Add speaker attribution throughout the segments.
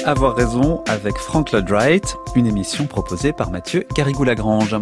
Speaker 1: Avoir raison avec Frank Lloyd Wright, une émission proposée par Mathieu Garrigou-Lagrange.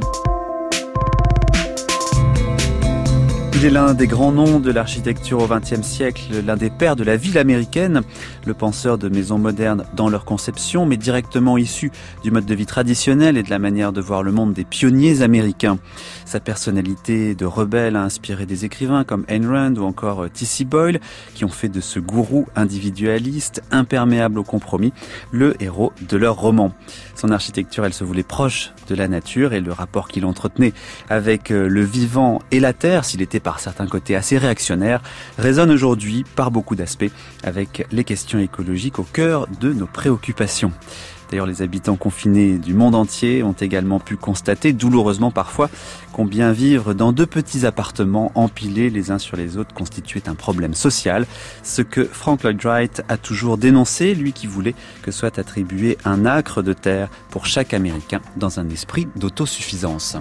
Speaker 1: Il est l'un des grands noms de l'architecture au XXe siècle, l'un des pères de la ville américaine, le penseur de maisons modernes dans leur conception, mais directement issu du mode de vie traditionnel et de la manière de voir le monde des pionniers américains. Sa personnalité de rebelle a inspiré des écrivains comme Ayn Rand ou encore T.C. Boyle, qui ont fait de ce gourou individualiste, imperméable au compromis, le héros de leur roman. Son architecture, elle se voulait proche de la nature et le rapport qu'il entretenait avec le vivant et la terre, s'il était par certains côtés assez réactionnaire, résonne aujourd'hui par beaucoup d'aspects avec les questions écologiques au cœur de nos préoccupations. D'ailleurs, les habitants confinés du monde entier ont également pu constater, douloureusement parfois, combien vivre dans deux petits appartements empilés les uns sur les autres constituait un problème social. Ce que Frank Lloyd Wright a toujours dénoncé, lui qui voulait que soit attribué un acre de terre pour chaque Américain dans un esprit d'autosuffisance.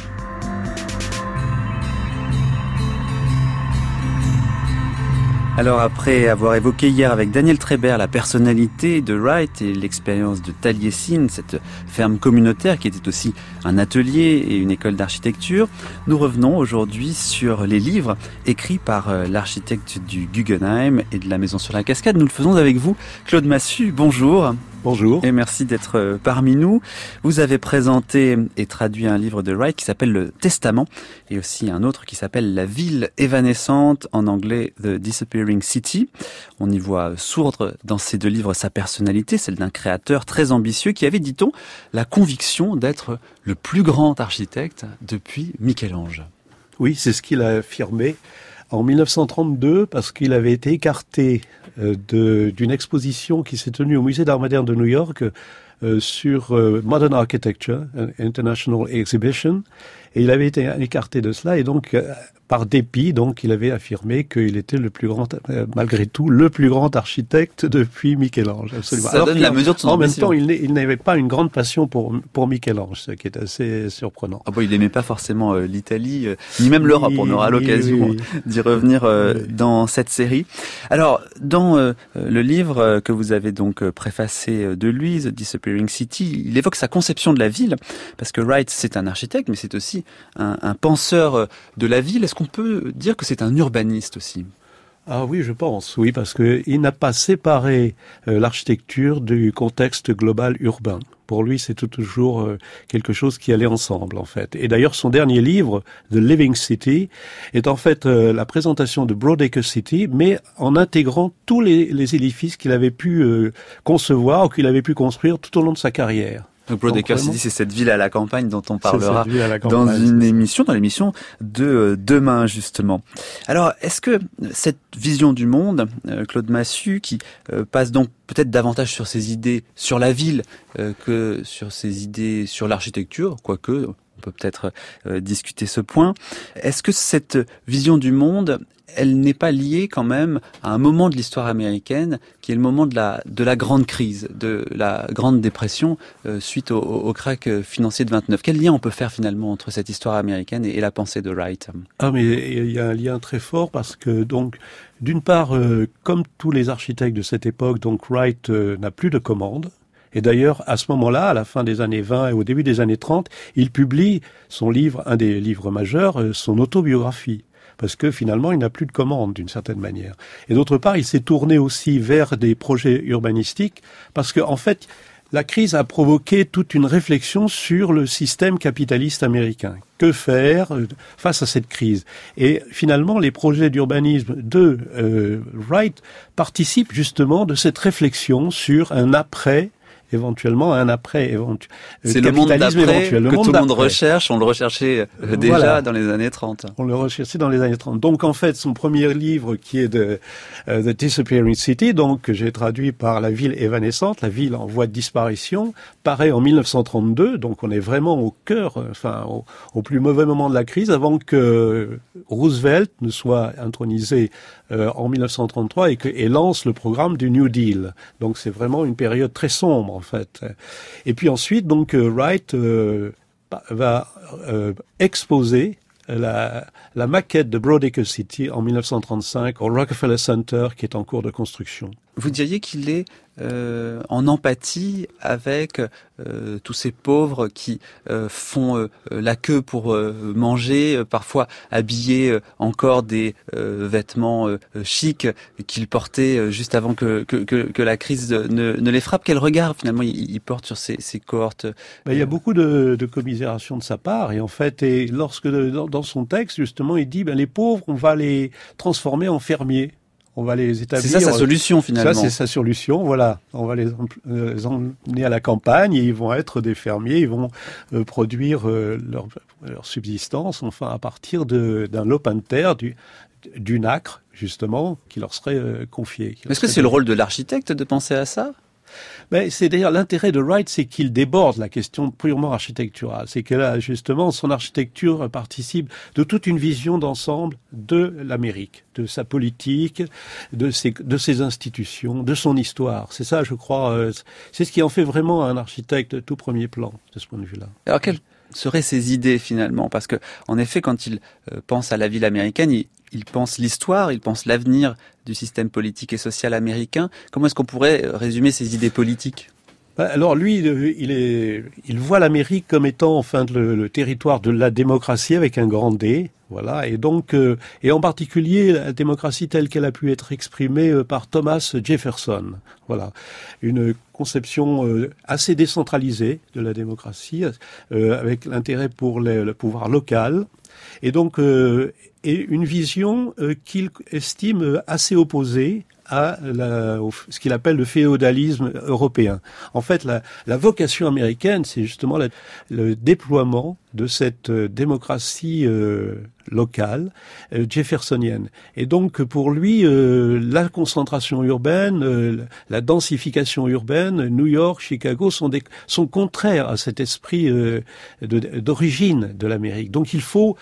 Speaker 1: Alors après avoir évoqué hier avec Daniel Trébert la personnalité de Wright et l'expérience de Taliesin, cette ferme communautaire qui était aussi un atelier et une école d'architecture, nous revenons aujourd'hui sur les livres écrits par l'architecte du Guggenheim et de la Maison sur la Cascade. Nous le faisons avec vous, Claude Massu, bonjour.
Speaker 2: Bonjour.
Speaker 1: Et merci d'être parmi nous. Vous avez présenté et traduit un livre de Wright qui s'appelle Le Testament et aussi un autre qui s'appelle La ville évanescente, en anglais The Disappearing City. On y voit sourdre dans ces deux livres sa personnalité, celle d'un créateur très ambitieux qui avait, dit-on, la conviction d'être le plus grand architecte depuis Michel-Ange.
Speaker 2: Oui, c'est ce qu'il a affirmé en 1932 parce qu'il avait été écarté d'une exposition qui s'est tenue au Musée d'Art moderne de New York sur Modern Architecture, International Exhibition, et il avait été écarté de cela et donc par dépit, donc il avait affirmé qu'il était le plus grand, malgré tout, le plus grand architecte depuis Michel-Ange. Absolument.
Speaker 1: Ça donne la mesure de son ambition.
Speaker 2: En même temps, il n'avait pas une grande passion pour Michel-Ange, ce qui est assez surprenant.
Speaker 1: Ah bon, il n'aimait pas forcément l'Italie, ni même l'Europe. On aura l'occasion d'y revenir dans cette série. Alors, dans le livre que vous avez donc préfacé de lui, The Disappearing City, il évoque sa conception de la ville, parce que Wright, c'est un architecte, mais c'est aussi un penseur de la ville. Est-ce qu'on peut dire que c'est un urbaniste aussi ?
Speaker 2: Ah oui, je pense, oui, parce que il n'a pas séparé l'architecture du contexte global urbain. Pour lui, c'est toujours quelque chose qui allait ensemble, en fait. Et d'ailleurs, son dernier livre, The Living City, est en fait la présentation de Broadacre City, mais en intégrant tous les édifices qu'il avait pu concevoir ou qu'il avait pu construire tout au long de sa carrière.
Speaker 1: Donc Broadacre City, c'est cette ville à la campagne dont on parlera dans l'émission de demain, justement. Alors, est-ce que cette vision du monde, Claude Massu, qui passe donc peut-être davantage sur ses idées sur la ville que sur ses idées sur l'architecture, quoique on peut peut-être discuter ce point, est-ce que cette vision du monde, elle n'est pas liée quand même à un moment de l'histoire américaine qui est le moment de la grande crise, de la grande dépression suite au krach financier de 29. Quel lien on peut faire finalement entre cette histoire américaine et la pensée de Wright ?
Speaker 2: Ah, mais il y a un lien très fort parce que donc d'une part, comme tous les architectes de cette époque, donc Wright n'a plus de commandes. Et d'ailleurs, à ce moment-là, à la fin des années 20 et au début des années 30, il publie son livre, un des livres majeurs, son autobiographie. Parce que finalement, il n'a plus de commande d'une certaine manière. Et d'autre part, il s'est tourné aussi vers des projets urbanistiques parce que, en fait, la crise a provoqué toute une réflexion sur le système capitaliste américain. Que faire face à cette crise ? Et finalement, les projets d'urbanisme de Wright participent justement de cette réflexion sur un après. Éventuellement, un après,
Speaker 1: c'est le monde d'après que tout le monde recherche. On le recherchait déjà dans les années 30.
Speaker 2: On le recherchait dans les années 30. Donc, en fait, son premier livre, qui est The Disappearing City, donc, que j'ai traduit par La ville évanescente, la ville en voie de disparition, paraît en 1932. Donc, on est vraiment au cœur, au plus mauvais moment de la crise, avant que Roosevelt ne soit intronisé en 1933 et lance le programme du New Deal. Donc, c'est vraiment une période très sombre, en fait. Et puis ensuite, donc, Wright va exposer la maquette de Broadacre City en 1935 au Rockefeller Center qui est en cours de construction.
Speaker 1: Vous diriez qu'il est en empathie avec tous ces pauvres qui font la queue pour manger, parfois habillés encore des vêtements chics qu'ils portaient juste avant que la crise ne les frappe. Quel regard finalement il porte sur ces cohortes?
Speaker 2: Il y a beaucoup de commisération de sa part, et en fait, lorsque dans son texte justement, il dit les pauvres, on va les transformer en fermiers. On va les établir.
Speaker 1: C'est ça sa solution finalement.
Speaker 2: Ça c'est sa solution, voilà. On va les emmener à la campagne et ils vont être des fermiers, ils vont produire leur subsistance, enfin à partir d'un lopin de terre, d'une acre justement, qui leur serait confié.
Speaker 1: Est-ce que c'est le rôle de l'architecte de penser à ça?
Speaker 2: C'est d'ailleurs l'intérêt de Wright, c'est qu'il déborde la question purement architecturale. C'est que là, justement, son architecture participe de toute une vision d'ensemble de l'Amérique, de sa politique, de ses institutions, de son histoire. C'est ça, je crois, c'est ce qui en fait vraiment un architecte de tout premier plan, de ce point de vue-là.
Speaker 1: Alors, quelles seraient ses idées, finalement? Parce que, en effet, quand il pense à la ville américaine, il pense l'histoire, il pense l'avenir du système politique et social américain. Comment est-ce qu'on pourrait résumer ses idées politiques?
Speaker 2: Alors lui, il voit l'Amérique comme étant enfin le territoire de la démocratie avec un grand D, voilà, et donc et en particulier la démocratie telle qu'elle a pu être exprimée par Thomas Jefferson, voilà, une conception assez décentralisée de la démocratie avec l'intérêt pour le pouvoir local. Et donc, et une vision qu'il estime assez opposée à ce qu'il appelle le féodalisme européen. En fait, la vocation américaine, c'est justement le déploiement de cette démocratie locale, jeffersonienne. Et donc, pour lui, la concentration urbaine, la densification urbaine, New York, Chicago, sont contraires à cet esprit d'origine de l'Amérique. Donc, il faut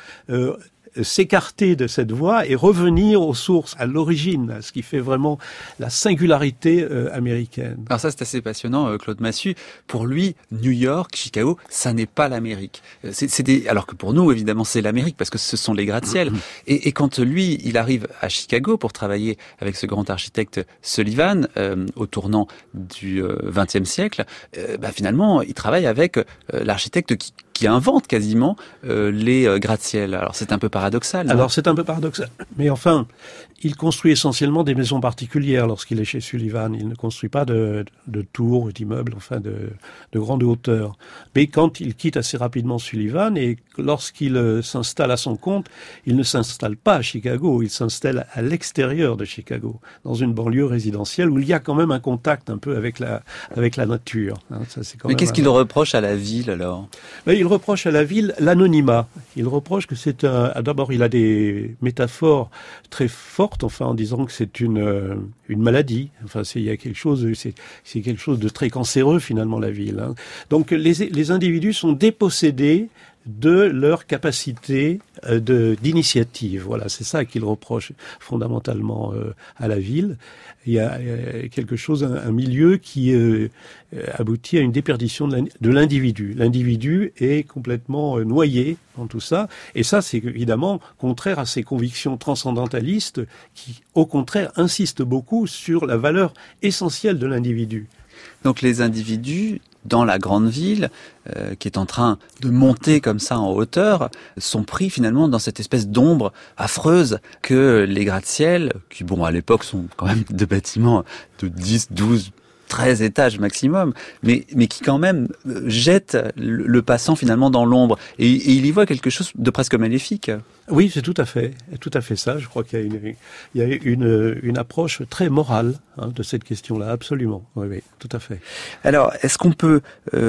Speaker 2: s'écarter de cette voie et revenir aux sources, à l'origine, à ce qui fait vraiment la singularité américaine.
Speaker 1: Alors ça, c'est assez passionnant, Claude Massu. Pour lui, New York, Chicago, ça n'est pas l'Amérique. Alors que pour nous, évidemment, c'est l'Amérique, parce que ce sont les gratte-ciel. Et quand lui, il arrive à Chicago pour travailler avec ce grand architecte Sullivan, au tournant du XXe siècle, finalement, il travaille avec l'architecte qui invente quasiment les gratte-ciel. Alors c'est un peu paradoxal. Non?
Speaker 2: Alors c'est un peu paradoxal, mais enfin, il construit essentiellement des maisons particulières lorsqu'il est chez Sullivan. Il ne construit pas de tours, d'immeubles, enfin de grande hauteur. Mais quand il quitte assez rapidement Sullivan et lorsqu'il s'installe à son compte, il ne s'installe pas à Chicago, il s'installe à l'extérieur de Chicago, dans une banlieue résidentielle où il y a quand même un contact un peu avec la nature. Ça, c'est quand
Speaker 1: Mais
Speaker 2: même
Speaker 1: qu'est-ce qu'il reproche à la ville alors?
Speaker 2: Il reproche à la ville l'anonymat. Il reproche que d'abord, il a des métaphores très fortes, enfin, en disant que c'est une maladie. Enfin, il y a quelque chose, c'est quelque chose de très cancéreux, finalement, la ville. Donc, les individus sont dépossédés de leur capacité d'initiative. Voilà, c'est ça qu'il reproche fondamentalement à la ville. Il y a quelque chose, un milieu qui aboutit à une déperdition de l'individu. L'individu est complètement noyé dans tout ça. Et ça, c'est évidemment contraire à ses convictions transcendantalistes qui, au contraire, insistent beaucoup sur la valeur essentielle de l'individu.
Speaker 1: Donc les individus dans la grande ville, qui est en train de monter comme ça en hauteur, sont pris finalement dans cette espèce d'ombre affreuse que les gratte-ciel, qui à l'époque sont quand même de bâtiments de 10, 12, 13 étages maximum, mais qui quand même jettent le passant finalement dans l'ombre. Et il y voit quelque chose de presque maléfique.
Speaker 2: Oui, c'est tout à fait ça. Je crois qu'il y a une approche très morale de cette question-là, absolument. Oui, tout à fait.
Speaker 1: Alors, est-ce qu'on peut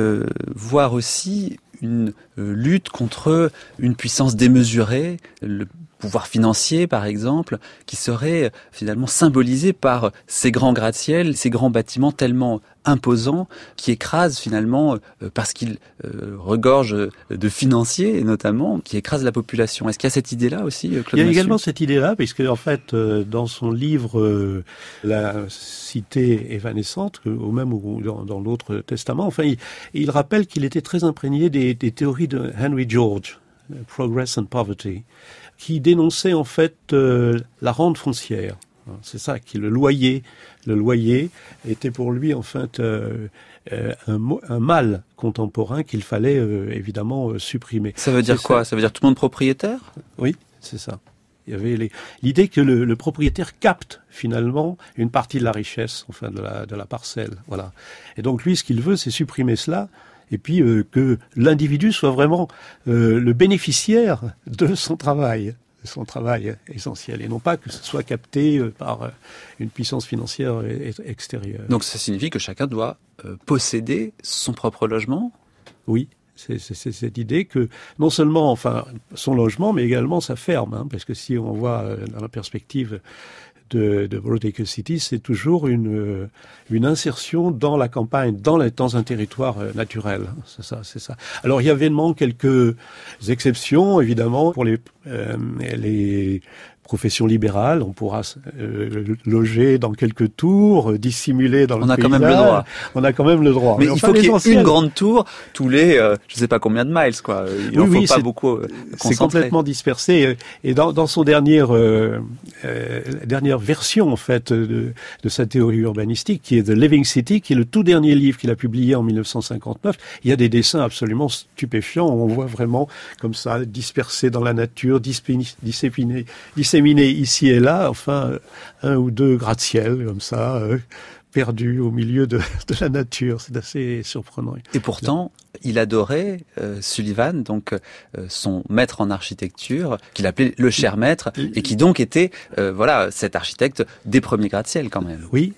Speaker 1: voir aussi une lutte contre une puissance démesurée, le pouvoir financier par exemple, qui serait finalement symbolisé par ces grands gratte-ciel, ces grands bâtiments tellement imposants qui écrasent finalement, parce qu'ils regorgent de financiers notamment, qui écrasent la population. Est-ce qu'il y a cette idée-là aussi, Claude Massu?
Speaker 2: Il y a également cette idée-là, puisque en fait, dans son livre La cité évanescente, ou même dans l'autre testament, enfin, il rappelle qu'il était très imprégné des théories de Henry George, Progress and Poverty, qui dénonçait en fait la rente foncière. C'est ça qui le loyer était pour lui en fait un mal contemporain qu'il fallait évidemment supprimer.
Speaker 1: Ça veut dire quoi ? Ça veut dire tout le monde propriétaire ?
Speaker 2: Oui, c'est ça. Il y avait l'idée que le propriétaire capte finalement une partie de la richesse, enfin de la parcelle. Voilà. Et donc lui, ce qu'il veut, c'est supprimer cela. Et puis que l'individu soit vraiment le bénéficiaire de son travail essentiel, et non pas que ce soit capté par une puissance financière extérieure.
Speaker 1: Donc ça signifie que chacun doit posséder son propre logement ?
Speaker 2: Oui. C'est cette idée que non seulement, enfin, son logement, mais également sa ferme, parce que si on voit dans la perspective de Broadacre City, c'est toujours une insertion dans la campagne, dans un territoire naturel. C'est ça. Alors il y a évidemment quelques exceptions, évidemment, pour les profession libérale, on pourra loger dans quelques tours, dissimuler dans le paysage. On a quand même le droit.
Speaker 1: Mais il faut qu'il y ait une grande tour tous les, je sais pas combien de miles, quoi. Il en faut pas beaucoup concentrer.
Speaker 2: C'est complètement dispersé. Et dans son dernière version, en fait, de sa théorie urbanistique, qui est The Living City, qui est le tout dernier livre qu'il a publié en 1959, il y a des dessins absolument stupéfiants. On voit vraiment comme ça, dispersé dans la nature, disséminés ici et là, enfin, un ou deux gratte-ciel, comme ça, perdus au milieu de la nature. C'est assez surprenant.
Speaker 1: Et pourtant, il adorait Sullivan, donc son maître en architecture, qu'il appelait le cher maître, et qui donc était, cet architecte des premiers gratte-ciel quand même.
Speaker 2: Oui,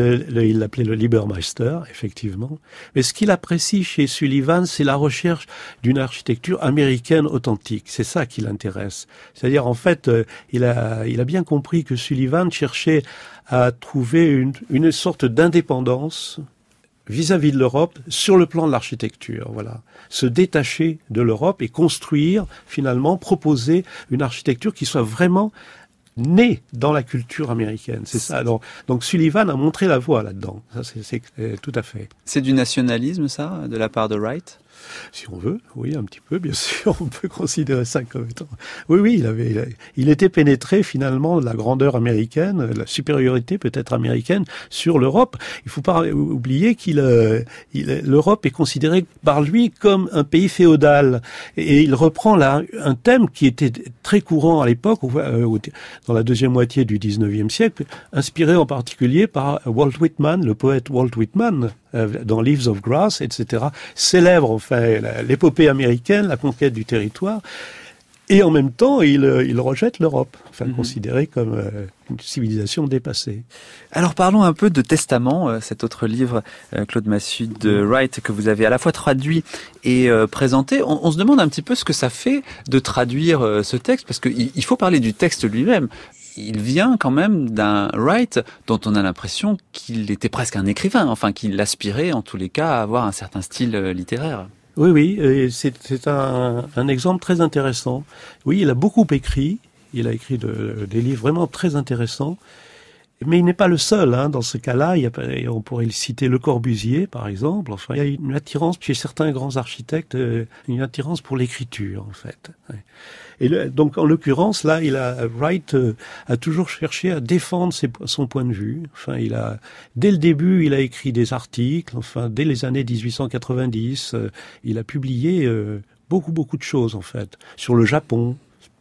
Speaker 2: il l'appelait le Liebermeister, effectivement. Mais ce qu'il apprécie chez Sullivan, c'est la recherche d'une architecture américaine authentique. C'est ça qui l'intéresse. C'est-à-dire, en fait, il a bien compris que Sullivan cherchait à trouver une sorte d'indépendance vis-à-vis de l'Europe sur le plan de l'architecture, voilà. Se détacher de l'Europe et construire, finalement, proposer une architecture qui soit vraiment née dans la culture américaine. C'est ça. Donc Sullivan a montré la voie là-dedans. Ça, c'est tout à fait.
Speaker 1: C'est du nationalisme, ça, de la part de Wright ?
Speaker 2: Si on veut, oui, un petit peu, bien sûr, on peut considérer ça comme étant... Oui, il était pénétré finalement de la grandeur américaine, la supériorité peut-être américaine sur l'Europe. Il faut pas oublier l'Europe est considérée par lui comme un pays féodal. Et il reprend là un thème qui était très courant à l'époque, dans la deuxième moitié du 19e siècle, inspiré en particulier par Walt Whitman, le poète Walt Whitman, dans Leaves of Grass, etc., célèbre enfin l'épopée américaine, la conquête du territoire, et en même temps, il rejette l'Europe, considérée comme une civilisation dépassée.
Speaker 1: Alors parlons un peu de Testament, cet autre livre, Claude Massu, de Wright, que vous avez à la fois traduit et présenté. On se demande un petit peu ce que ça fait de traduire ce texte, parce qu'il faut parler du texte lui-même. Il vient quand même d'un Wright dont on a l'impression qu'il était presque un écrivain, enfin qu'il aspirait en tous les cas à avoir un certain style littéraire.
Speaker 2: Oui, c'est un exemple très intéressant. Oui, il a beaucoup écrit, il a écrit des livres vraiment très intéressants, mais il n'est pas le seul. Dans ce cas-là, on pourrait citer Le Corbusier, par exemple. Enfin, il y a une attirance chez certains grands architectes, une attirance pour l'écriture, en fait. Et donc, en l'occurrence, là, Wright a toujours cherché à défendre son point de vue. Enfin, dès le début, il a écrit des articles. Enfin, dès les années 1890, il a publié beaucoup de choses, en fait, sur le Japon,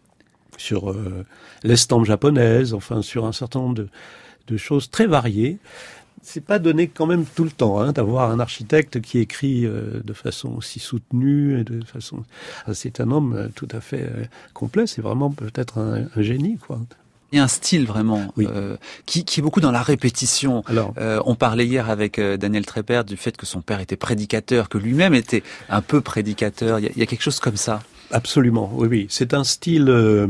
Speaker 2: sur l'estampe japonaise, enfin, sur un certain nombre de choses très variées. C'est pas donné quand même tout le temps d'avoir un architecte qui écrit de façon aussi soutenue et c'est un homme tout à fait complet. C'est vraiment peut-être un génie, quoi.
Speaker 1: Il y a un style vraiment
Speaker 2: oui.
Speaker 1: qui est beaucoup dans la répétition.
Speaker 2: Alors,
Speaker 1: on parlait hier avec Daniel Trépert du fait que son père était prédicateur, que lui-même était un peu prédicateur. Il y a quelque chose comme ça.
Speaker 2: Absolument, oui. C'est un style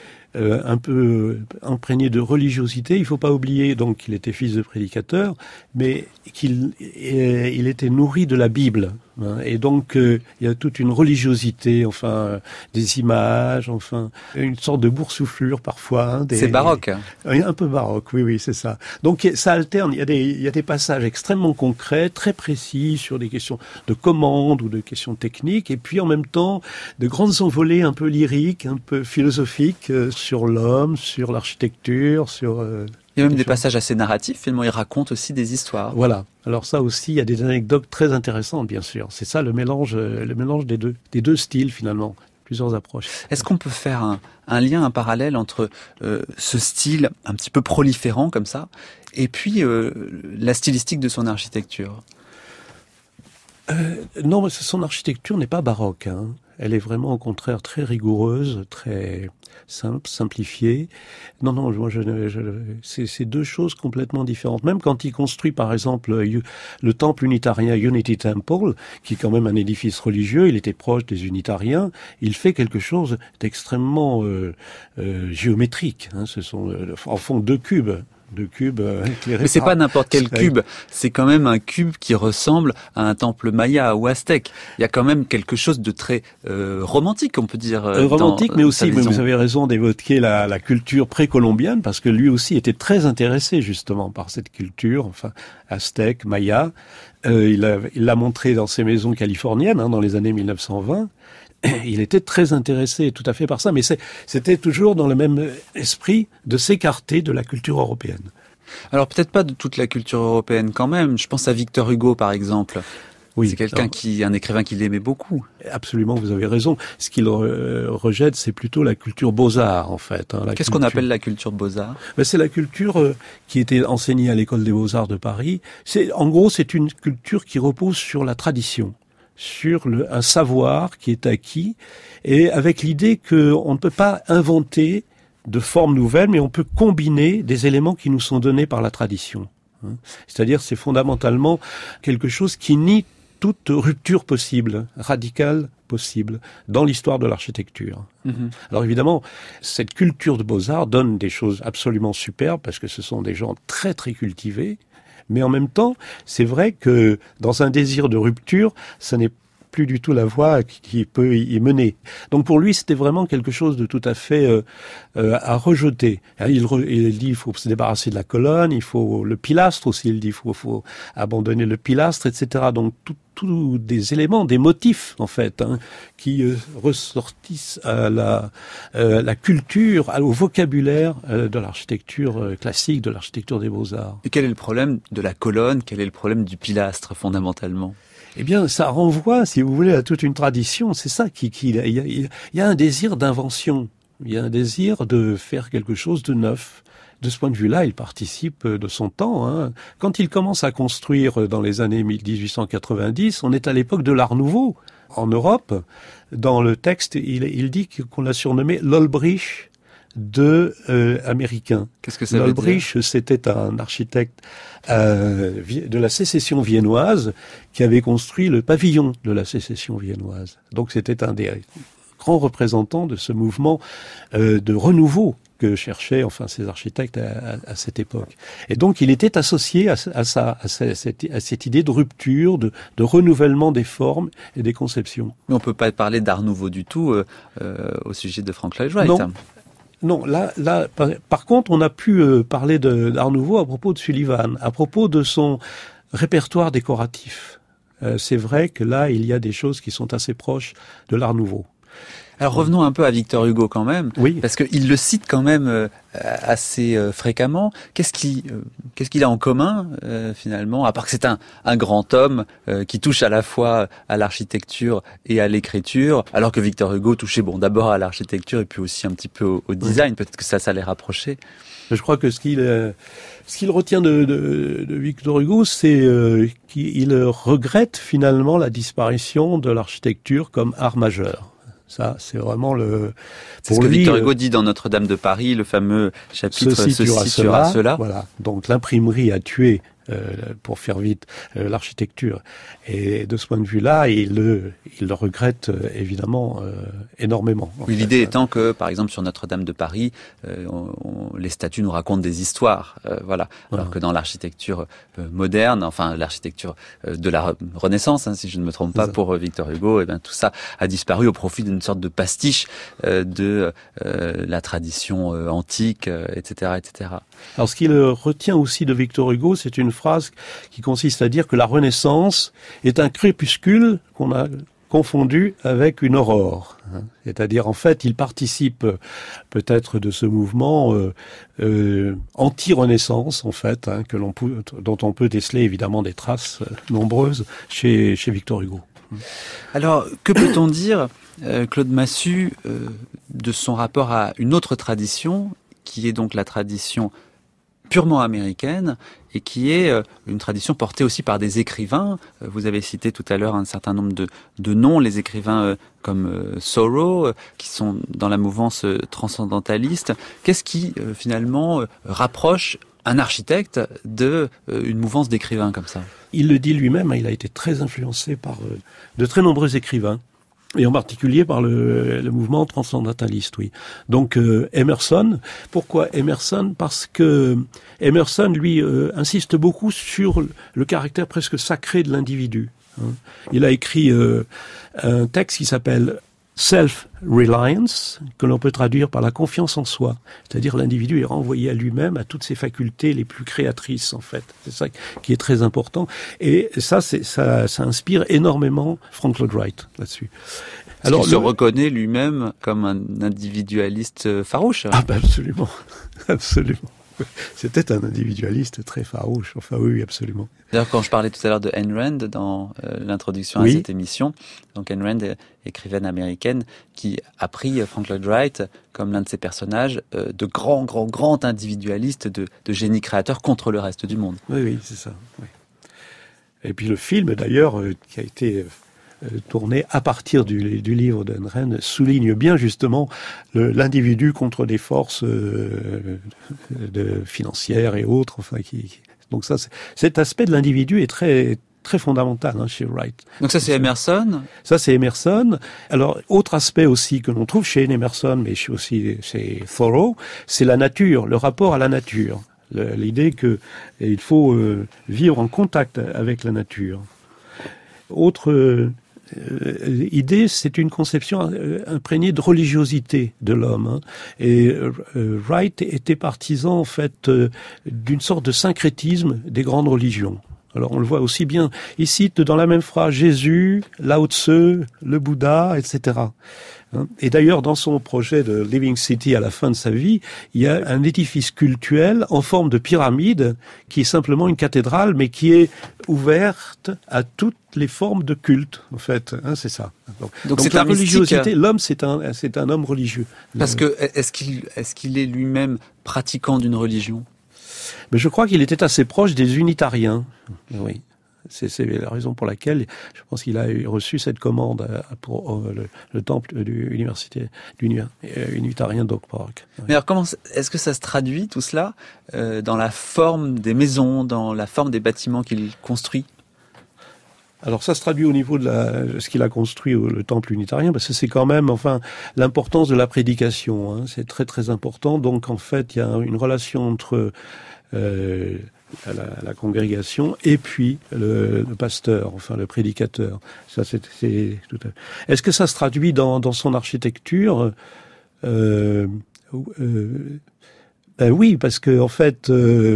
Speaker 2: un peu imprégné de religiosité. Il faut pas oublier donc qu'il était fils de prédicateur, mais qu'il était nourri de la Bible. Et donc il y a toute une religiosité, enfin des images, enfin une sorte de boursouflure parfois.
Speaker 1: C'est baroque.
Speaker 2: Un peu baroque, oui, c'est ça. Donc ça alterne. Il y a des passages extrêmement concrets, très précis sur des questions de commande ou de questions techniques, et puis en même temps de grandes envolées un peu lyriques, un peu philosophiques sur l'homme, sur l'architecture, sur
Speaker 1: Il y a même des passages assez narratifs, finalement, il raconte aussi des histoires.
Speaker 2: Voilà. Alors ça aussi, il y a des anecdotes très intéressantes, bien sûr. C'est ça le mélange des deux styles, finalement. Plusieurs approches.
Speaker 1: Est-ce qu'on peut faire un lien, un parallèle entre ce style un petit peu proliférant comme ça, et puis la stylistique de son architecture ?
Speaker 2: Non, mais son architecture n'est pas baroque. Hein. Elle est vraiment au contraire très rigoureuse, très simple, simplifiée. Non, moi, c'est deux choses complètement différentes. Même quand il construit, par exemple, le temple unitarien Unity Temple, qui est quand même un édifice religieux, il était proche des unitariens, il fait quelque chose d'extrêmement géométrique. Hein. Ce sont en fond deux cubes éclairés.
Speaker 1: Mais c'est pas n'importe quel cube, c'est quand même un cube qui ressemble à un temple maya ou aztèque. Il y a quand même quelque chose de très romantique, on peut dire.
Speaker 2: Romantique, mais aussi, mais vous avez raison d'évoquer la culture précolombienne, parce que lui aussi était très intéressé justement par cette culture, enfin aztèque, maya. Il l'a montré dans ses maisons californiennes dans les années 1920. Il était très intéressé tout à fait par ça, mais c'était toujours dans le même esprit de s'écarter de la culture européenne.
Speaker 1: Alors peut-être pas de toute la culture européenne quand même. Je pense à Victor Hugo par exemple. Oui, c'est un écrivain qu'il aimait beaucoup.
Speaker 2: Absolument, vous avez raison. Ce qu'il rejette, c'est plutôt la culture beaux-arts, en fait.
Speaker 1: Qu'est-ce qu'on appelle la culture beaux-arts ?
Speaker 2: C'est la culture qui était enseignée à l'école des beaux-arts de Paris. En gros, c'est une culture qui repose sur la tradition, sur un savoir qui est acquis, et avec l'idée qu'on ne peut pas inventer de formes nouvelles, mais on peut combiner des éléments qui nous sont donnés par la tradition. C'est-à-dire, c'est fondamentalement quelque chose qui nie toute rupture possible, radicale possible, dans l'histoire de l'architecture. Mm-hmm. Alors évidemment, cette culture de beaux-arts donne des choses absolument superbes, parce que ce sont des gens très très cultivés, mais en même temps, c'est vrai que dans un désir de rupture, ça n'est plus du tout la voie qui peut y mener. Donc pour lui, c'était vraiment quelque chose de tout à fait à rejeter. Il dit il faut se débarrasser de la colonne, il faut le pilastre aussi, il dit il faut abandonner le pilastre, etc. Donc tous des éléments, des motifs en fait, qui ressortissent à la culture, au vocabulaire de l'architecture classique, de l'architecture des beaux-arts.
Speaker 1: Et quel est le problème de la colonne ? Quel est le problème du pilastre fondamentalement ?
Speaker 2: Eh bien, ça renvoie, si vous voulez, à toute une tradition. C'est ça il y a un désir d'invention. Il y a un désir de faire quelque chose de neuf. De ce point de vue-là, il participe de son temps. Quand il commence à construire dans les années 1890, on est à l'époque de l'Art Nouveau. En Europe, dans le texte, il dit qu'on l'a surnommé l'Olbrich américain.
Speaker 1: Qu'est-ce que ça veut dire ?
Speaker 2: L'Olbrich, c'était un architecte de la sécession viennoise qui avait construit le pavillon de la sécession viennoise. Donc c'était un des grands représentants de ce mouvement de renouveau que cherchaient ces architectes à cette époque. Et donc il était associé à cette idée de rupture, de renouvellement des formes et des conceptions.
Speaker 1: Mais on peut pas parler d'Art Nouveau du tout au sujet de Frank Lloyd Wright.
Speaker 2: Non, là, par contre, on a pu parler d'Art Nouveau à propos de Sullivan, à propos de son répertoire décoratif. C'est vrai que là, il y a des choses qui sont assez proches de l'Art Nouveau.
Speaker 1: Alors revenons un peu à Victor Hugo quand même,
Speaker 2: oui.
Speaker 1: Parce qu'il le cite quand même assez fréquemment. Qu'est-ce qu'il a en commun finalement, à part que c'est un grand homme qui touche à la fois à l'architecture et à l'écriture, alors que Victor Hugo touchait d'abord à l'architecture et puis aussi un petit peu au design. Oui. Peut-être que ça les rapprochait.
Speaker 2: Je crois que ce qu'il retient de Victor Hugo, c'est qu'il regrette finalement la disparition de l'architecture comme art majeur. Ça, c'est vraiment
Speaker 1: c'est ce que Victor Hugo dit dans Notre-Dame de Paris, le fameux chapitre Ceci tuera cela.
Speaker 2: Voilà. Donc l'imprimerie a tué, pour faire vite, l'architecture. Et de ce point de vue-là, il le regrette évidemment énormément.
Speaker 1: Oui, l'idée étant que, par exemple, sur Notre-Dame de Paris, les statues nous racontent des histoires, voilà. Alors que dans l'architecture moderne, enfin l'architecture de la Renaissance, si je ne me trompe pas, pour Victor Hugo, tout ça a disparu au profit d'une sorte de pastiche de la tradition antique, etc., etc.
Speaker 2: Alors, ce qu'il retient aussi de Victor Hugo, c'est une phrase qui consiste à dire que la Renaissance est un crépuscule qu'on confondu avec une aurore. C'est-à-dire, en fait, il participe peut-être de ce mouvement anti-Renaissance, en fait, dont on peut déceler évidemment des traces nombreuses chez Victor Hugo.
Speaker 1: Alors, que peut-on dire, Claude Massu, de son rapport à une autre tradition, qui est donc la tradition purement américaine et qui est une tradition portée aussi par des écrivains. Vous avez cité tout à l'heure un certain nombre de noms, les écrivains comme Thoreau, qui sont dans la mouvance transcendentaliste. Qu'est-ce qui finalement rapproche un architecte de une mouvance d'écrivains comme ça?
Speaker 2: Il le dit lui-même, il a été très influencé par de très nombreux écrivains. Et en particulier par le mouvement transcendentaliste, oui. Donc Emerson, pourquoi Emerson? Parce que Emerson, lui, insiste beaucoup sur le caractère presque sacré de l'individu. Il a écrit un texte qui s'appelle Self-Reliance, que l'on peut traduire par la confiance en soi. C'est-à-dire l'individu est renvoyé à lui-même, à toutes ses facultés les plus créatrices, en fait. C'est ça qui est très important. Et ça inspire énormément Frank Lloyd Wright là-dessus.
Speaker 1: Alors, il se reconnaît lui-même comme un individualiste farouche.
Speaker 2: Ah ben absolument, absolument. C'était un individualiste très farouche. Enfin oui, absolument.
Speaker 1: D'ailleurs, quand je parlais tout à l'heure de Ayn Rand dans l'introduction à cette émission, donc Ayn Rand, écrivaine américaine, qui a pris Frank Lloyd Wright comme l'un de ses personnages de grand individualiste, de génie créateur contre le reste du monde.
Speaker 2: Oui, c'est ça. Oui. Et puis le film, d'ailleurs, qui a été tourné à partir du livre d'Ayn Rand, souligne bien justement l'individu contre des forces financières et autres. Enfin, donc ça, cet aspect de l'individu est très très fondamental chez Wright.
Speaker 1: Donc ça c'est Emerson.
Speaker 2: Ça c'est Emerson. Alors autre aspect aussi que l'on trouve chez Emerson, mais aussi chez Thoreau, c'est la nature, le rapport à la nature. L'idée que il faut vivre en contact avec la nature. Autre idée, c'est une conception imprégnée de religiosité de l'homme. Et Wright était partisan, en fait, d'une sorte de syncrétisme des grandes religions. Alors on le voit aussi bien, il cite dans la même phrase Jésus, Lao Tse, le Bouddha, etc. Et d'ailleurs, dans son projet de Living City à la fin de sa vie, il y a un édifice cultuel en forme de pyramide qui est simplement une cathédrale, mais qui est ouverte à toutes les formes de culte, en fait. C'est ça. Donc
Speaker 1: c'est
Speaker 2: la
Speaker 1: un
Speaker 2: religiosité,
Speaker 1: mystique.
Speaker 2: l'homme, c'est un homme religieux.
Speaker 1: Parce que est-ce qu'il est lui-même pratiquant d'une religion?
Speaker 2: Mais je crois qu'il était assez proche des unitariens. Oui. C'est la raison pour laquelle je pense qu'il a reçu cette commande pour le temple unitarien d'Oak Park.
Speaker 1: Mais alors comment est-ce que ça se traduit tout cela dans la forme des maisons, dans la forme des bâtiments qu'il construit?
Speaker 2: Alors ça se traduit au niveau de ce qu'il a construit, le temple unitarien, parce que c'est quand même, l'importance de la prédication. C'est très très important. Donc en fait, il y a une relation entre la congrégation et puis le pasteur, le prédicateur. Ça, c'est tout à fait. Est-ce que ça se traduit dans son architecture? Oui, parce que en fait,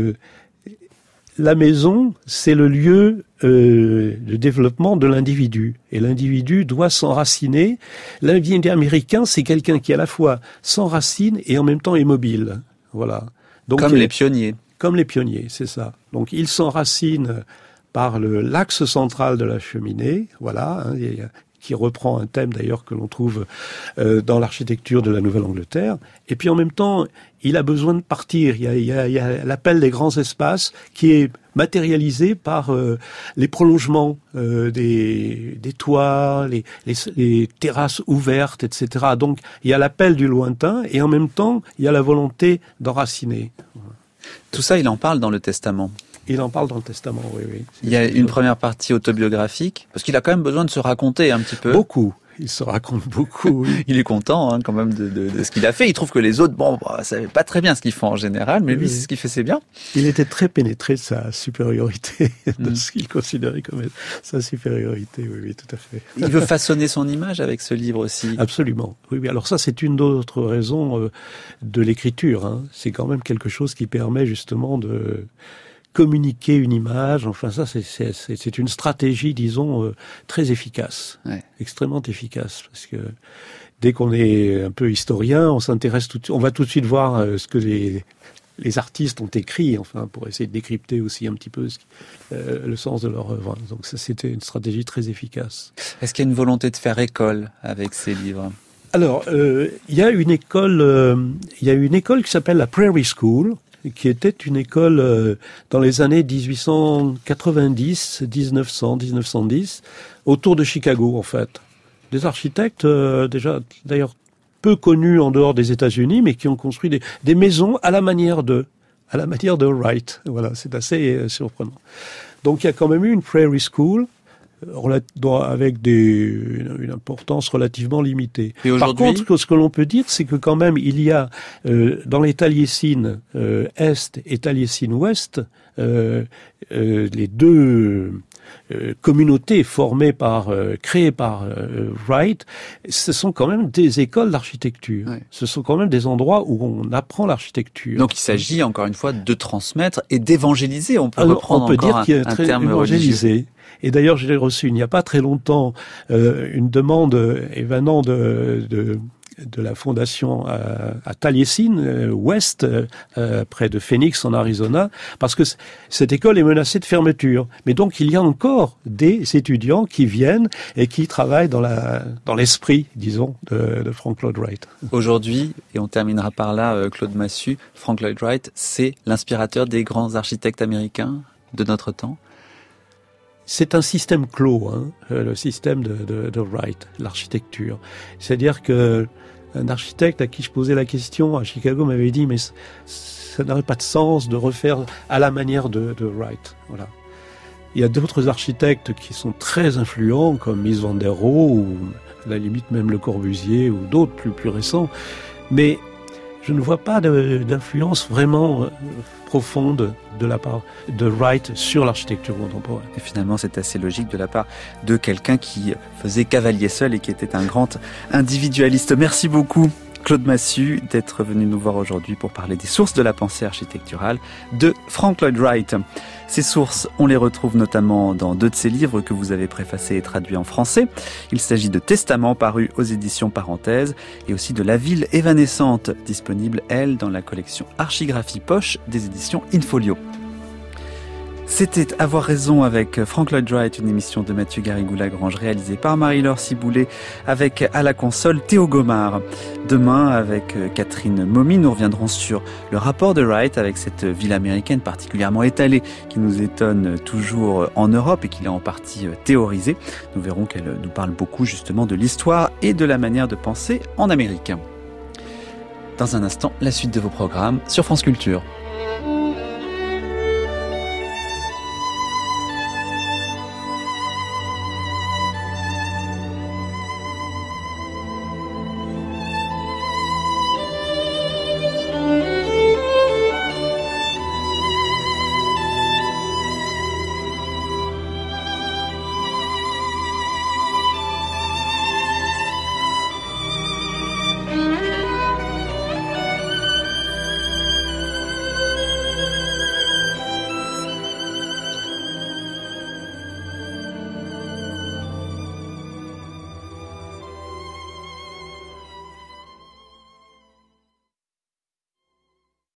Speaker 2: la maison, c'est le lieu de développement de l'individu. Et l'individu doit s'enraciner. L'individu américain, c'est quelqu'un qui à la fois s'enracine et en même temps est mobile. Voilà. Donc,
Speaker 1: comme les pionniers.
Speaker 2: Comme les pionniers, c'est ça. Donc il s'enracine par l'axe central de la cheminée, qui reprend un thème d'ailleurs que l'on trouve dans l'architecture de la Nouvelle-Angleterre. Et puis en même temps, il a besoin de partir. Il y a l'appel des grands espaces qui est matérialisé par les prolongements des toits, les terrasses ouvertes, etc. Donc il y a l'appel du lointain et en même temps, il y a la volonté d'enraciner.
Speaker 1: Tout ça, il en parle dans le Testament.
Speaker 2: Il en parle dans le Testament, oui.
Speaker 1: Il y a une première partie autobiographique, parce qu'il a quand même besoin de se raconter un petit peu.
Speaker 2: Beaucoup. Il se raconte beaucoup. Oui.
Speaker 1: Il est content quand même de ce qu'il a fait. Il trouve que les autres, savaient pas très bien ce qu'ils font en général, mais lui, c'est ce qu'il fait, c'est bien.
Speaker 2: Il était très pénétré de sa supériorité, de ce qu'il considérait comme sa supériorité. Oui, tout à fait.
Speaker 1: Il veut façonner son image avec ce livre aussi.
Speaker 2: Absolument. Oui. Alors ça, c'est une autre raison de l'écriture. C'est quand même quelque chose qui permet justement communiquer une image. Enfin, ça, c'est une stratégie, disons, très efficace, extrêmement efficace, parce que dès qu'on est un peu historien, on va tout de suite voir ce que les artistes ont écrit, enfin, pour essayer de décrypter aussi un petit peu le sens de leur œuvre. Donc ça, c'était une stratégie très efficace.
Speaker 1: Est-ce qu'il y a une volonté de faire école avec ces livres ?
Speaker 2: Alors, il y a une école qui s'appelle la Prairie School, qui était une école dans les années 1890, 1900, 1910, autour de Chicago, en fait. Des architectes, déjà, d'ailleurs, peu connus en dehors des États-Unis, mais qui ont construit des maisons à la manière de Wright. Voilà, c'est assez surprenant. Donc, il y a quand même eu une Prairie School, avec une importance relativement limitée. Par contre, ce que l'on peut dire, c'est que quand même, il y a dans les Taliesin Est et Taliesin Ouest, les deux communautés créées par Wright, ce sont quand même des écoles d'architecture. Ouais. Ce sont quand même des endroits où on apprend l'architecture.
Speaker 1: Donc il s'agit encore une fois de transmettre et d'évangéliser. On peut dire
Speaker 2: qu'il y a un terme évangélisé. Religieux. Et d'ailleurs, j'ai reçu il n'y a pas très longtemps une demande émanant de la fondation à Taliesin Ouest, près de Phoenix en Arizona, parce que cette école est menacée de fermeture. Mais donc il y a encore des étudiants qui viennent et qui travaillent dans l'esprit, disons, de Frank Lloyd Wright.
Speaker 1: Aujourd'hui, et on terminera par là, Claude Massu, Frank Lloyd Wright, c'est l'inspirateur des grands architectes américains de notre temps.
Speaker 2: C'est un système clos, le système de Wright, l'architecture. C'est-à-dire que un architecte à qui je posais la question à Chicago m'avait dit, mais ça n'aurait pas de sens de refaire à la manière de Wright. Voilà. Il y a d'autres architectes qui sont très influents, comme Mies van der Rohe, ou à la limite même Le Corbusier, ou d'autres plus récents. Mais je ne vois pas d'influence vraiment profonde de la part de Wright sur l'architecture contemporaine.
Speaker 1: Et finalement, c'est assez logique de la part de quelqu'un qui faisait cavalier seul et qui était un grand individualiste. Merci beaucoup, Claude Massu, d'être venu nous voir aujourd'hui pour parler des sources de la pensée architecturale de Frank Lloyd Wright. Ces sources, on les retrouve notamment dans 2 de ses livres que vous avez préfacés et traduits en français. Il s'agit de Testament, paru aux éditions Parenthèses, et aussi de La ville évanescente, disponible, elle, dans la collection Archigraphie Poche des éditions Infolio. C'était Avoir raison avec Frank Lloyd Wright, une émission de Mathieu Garrigou-Lagrange réalisée par Marie-Laure Ciboulet avec à la console Théo Gomard. Demain, avec Catherine Momy, nous reviendrons sur le rapport de Wright avec cette ville américaine particulièrement étalée qui nous étonne toujours en Europe et qu'il a en partie théorisée. Nous verrons qu'elle nous parle beaucoup justement de l'histoire et de la manière de penser en Amérique. Dans un instant, la suite de vos programmes sur France Culture.